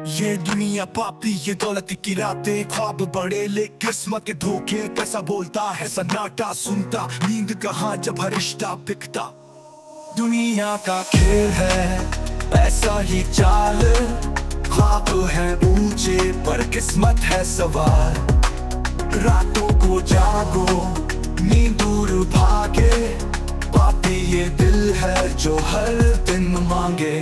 ये दुनिया पापी, ये दौलत की रातें, ख्वाब बड़े ले किस्मत के धोखे। कैसा बोलता है सन्नाटा सुनता, नींद कहाँ जब हर रिश्ता बिकता। दुनिया का खेल है पैसा ही चाल, ख्वाब है ऊंचे पर किस्मत है सवाल। रातों को जागो नींद दूर भागे, पापी ये दिल है जो हर दिन मांगे।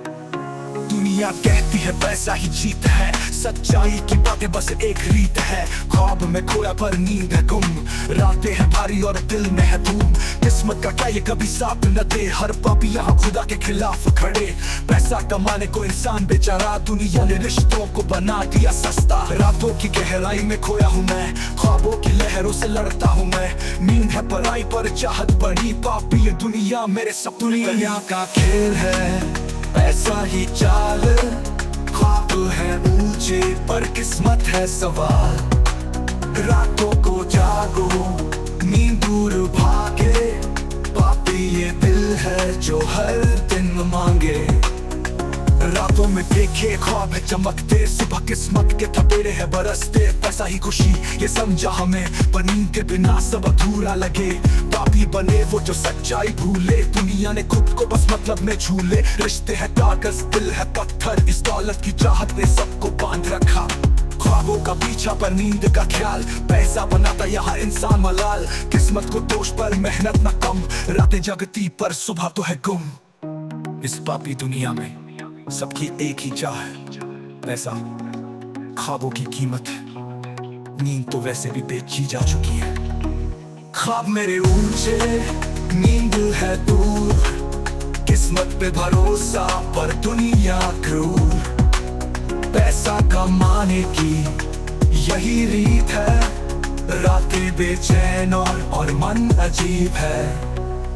दुनिया कहती है पैसा ही जीत है, सच्चाई की बातें बस एक रीत है। ख्वाब में खोया पर नींद है गुम, रातें हैं भारी और दिल में है धूम। किस्मत का क्या ये कभी साथ न दे, हर पापी यहाँ खुदा के खिलाफ खड़े। पैसा कमाने को इंसान बेचारा, दुनिया ने रिश्तों को बना दिया सस्ता। रातों की गहराई में खोया हूँ मैं, ख्वाबों की लहरों से लड़ता हूँ मैं। नींद है पराई पर चाहत बड़ी, पापी ये दुनिया मेरे सब। दुनिया का खेल है पैसा ही चाल, ख्वाब है ऊंचे पर किस्मत है सवाल। रातों को जागो नींद दूर भागे, पापी ये दिल है जो हर दिन मांगे। रातों में देखे ख्वाब है चमकते, सुबह किस्मत के थपेड़े है बरसते। पैसा ही खुशी ये समझा हमें, पर नींद के बिना सब अधूरा लगे। पापी बने वो जो सच्चाई भूले, दुनिया ने खुद को बस मतलब में झूले। रिश्ते है कागज दिल है पत्थर, इस दौलत की चाहत ने सबको बांध रखा। ख्वाबों का पीछा पर नींद का ख्याल, पैसा बनाता यहाँ इंसान मलाल। किस्मत को दोष पर मेहनत न कम, रातें जगती पर सुबह तो है गुम। इस पापी दुनिया में सबकी एक ही चाह है पैसा, ख्वाबों की कीमत है, नींद तो वैसे भी बेची जा चुकी है। ख्वाब मेरे ऊंचे नींद है दूर, किस्मत पे भरोसा पर दुनिया क्रूर। पैसा कमाने की यही रीत है, रातें बेचैन और मन अजीब है।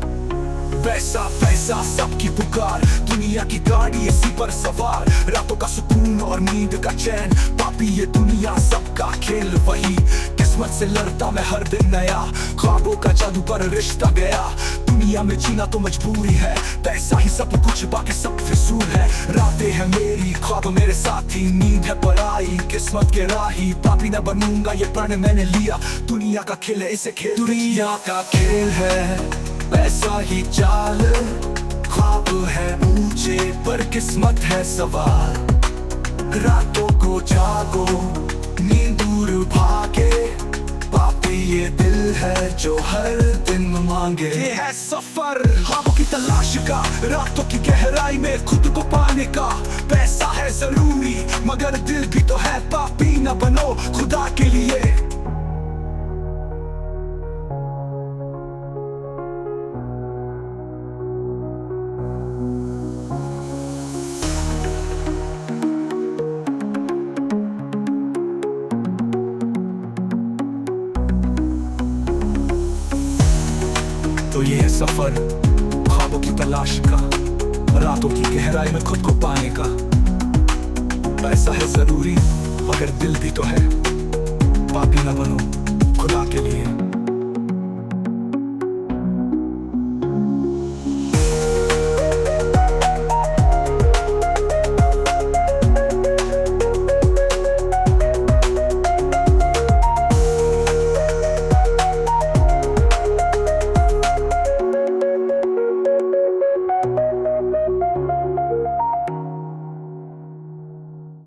पैसा पैसा सबकी पुकार, दुनिया की गाड़ी इसी पर सवार। रातों का सुकून और नींद का चैन, पापी ये दुनिया सबका खेल वही। किस्मत से लड़ता मैं हर दिन नया, ख्वाबों का जादू पर रिश्ता गया। दुनिया में जीना तो मजबूरी है, पैसा ही सब कुछ बाकी सब फिजूल है। रातें हैं मेरी ख्वाब मेरे साथी, नींद है पराई किस्मत के राही। पापी न बनूंगा ये प्रण मैंने लिया, दुनिया का खेल है इसे खेल। दुनिया का खेल है पैसा ही चाल, ख्वाब है ऊंचे पर किस्मत है सवाल। रातों को जागो नींद दूर भागे, पापी ये दिल है जो हर दिन मांगे। ये है सफर ख्वाबों की तलाश का, रातों की गहराई में खुद को पाने का। पैसा है जरूरी मगर दिल भी तो है, पापी न बनो खुदा के लिए। तो ये है सफर ख्वाबों की तलाश का, रातों की गहराई में खुद को पाने का। पैसा है जरूरी मगर दिल भी तो है, पापी न बनो खुदा के लिए।